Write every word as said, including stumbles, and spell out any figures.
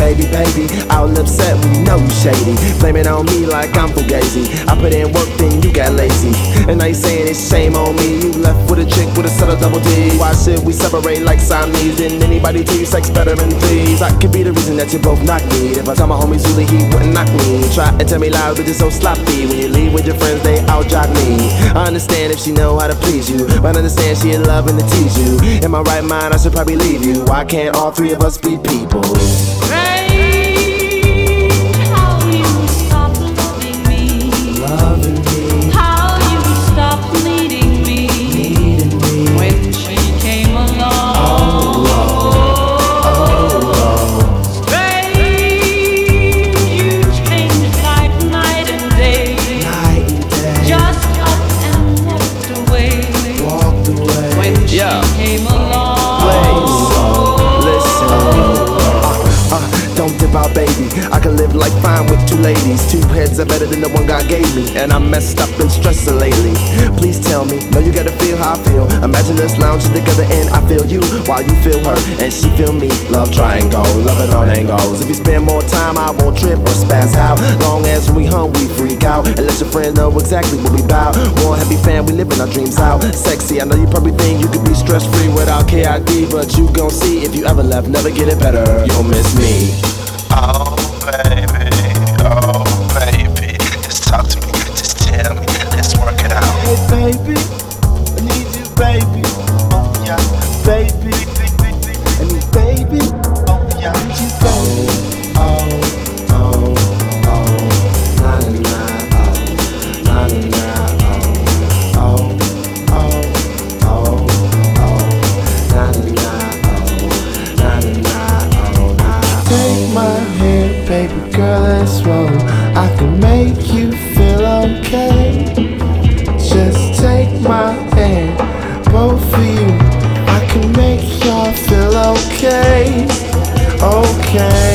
baby, baby. All upset when you know you shady. Blame it on me like I'm fugazi. I put in work, then you got lazy. And now you saying it's shame on me. You left with a chick with a set of double D. Why should we separate like Siamese? Didn't anybody tell you sex better than these? I could be the reason that you both knock me. If I tell my homies Zuli, he wouldn't knock me. Try and tell me loud, but you're so sloppy. When you leave with your friends, they all jock me. I understand if she know how to please you, but I understand she in love and to tease you. In my right mind, I should probably leave you. Why can't all three of us be people? Baby, I can live like fine with two ladies. Two heads are better than the one God gave me. And I'm messed up and stressed lately. Please tell me, no, you gotta feel how I feel. Imagine us lounging together and I feel you while you feel her and she feel me. Love triangle, love it on angles. If you spend more time, I won't trip or spaz out. Long as when we hung, we freak out. And let your friend know exactly what we bout. One happy fan, we living our dreams out. Sexy, I know you probably think you could be stress free without K I D, but you gon' see if you ever left, never get it better. You'll miss me. Oh baby, oh baby, just talk to me, just tell me, let's work it out. Hey baby, I need you baby, oh yeah, baby, I need baby, oh yeah, I need you baby, oh, oh, oh, na na na, oh, na na na, oh, oh, oh, oh, oh, na na na, oh, na na na, oh, na. Take my hand, baby girl, let's roll. I can make you feel okay. Just take my hand, both of you. I can make y'all feel okay, okay.